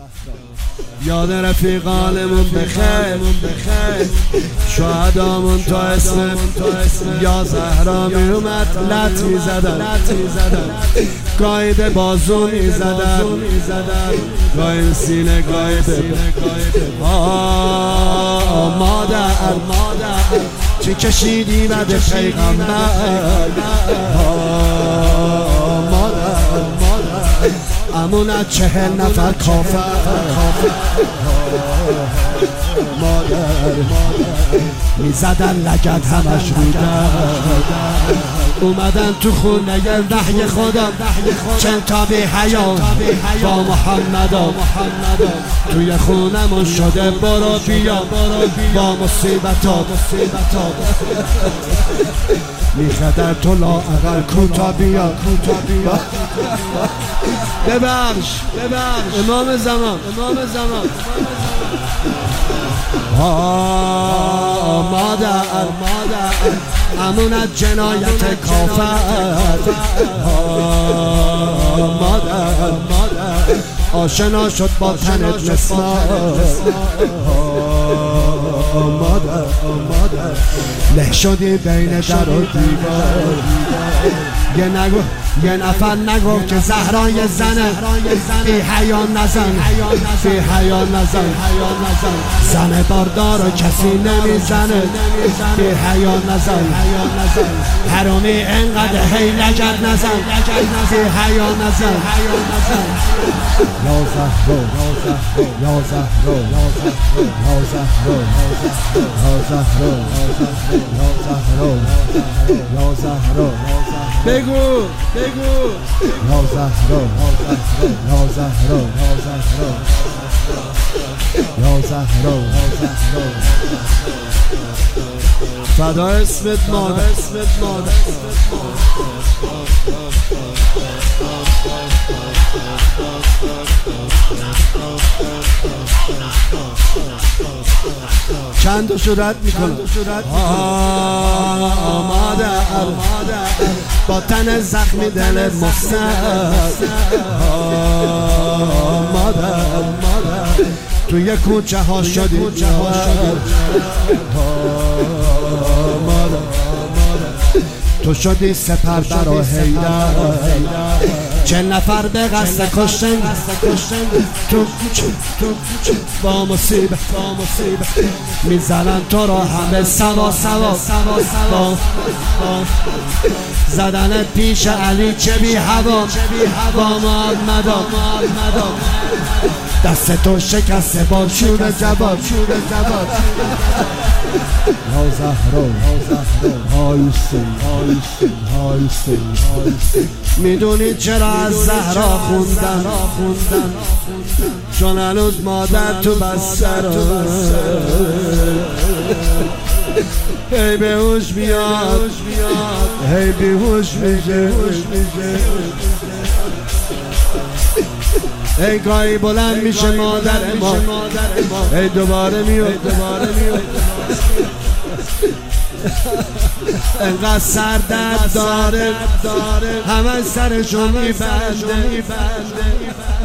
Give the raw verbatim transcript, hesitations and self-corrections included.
یاد رفیقانمون بخیر، شهدامون تا اسم یا زهرا می اومد لط می زدن، گاهی به بازو می زدن، گاهی سینه، گاهی به مادر چی کشیدی بعد پیغمبر، مادر امون از چهل نفر کافر، مادر می زدن لگد همش بودن، اومدن تو خونه وحی خدا چند تا بی حیا با محمدا، توی خونمون شده برو بیا با مصیبتا، میخدر تو لااقل کوتا بیا، ببخش امام زمان، مادر امون از جنایت کافر، مادر آشنا شد با تنت مسمار، مادر له شدی بین در و دیوار، یه نگو یه نفر نگو که زهرای زنه، بی حیا نزن، بی حیا نزن، زن باردار و کسی نمیزنه، بی حیا نزن، حرامی انقدر هی لگد نزن، بی حیا نزن، یا زهرا یا زهرا یا زهرا یا زهرا یا زهرا بگو بگو یا زهرا یا زهرا یا زهرا فدا اسمت مادر، چند صورت میکنم مادر با تن زخمی دل مستر، مادر توی کوچه ها شدی تو شدی سپر برا حیدر، چه نفر به قصد کشتن تو با مصیبت میزنن تو را همه سوا سوا زدن پیش علی چه بی هوا با محمدا، دست تو شکسته با شور جبار، یا زهرا هایستی میدونی چرا از زهرا خوندن، چون هنوز مادر تو بستر، هی به هوش میاد هی بیهوش میشه، ای گاهی بلند میشه مادر ما، ای دوباره میاد، انقدر سر درد داره همه سرشو میبنده.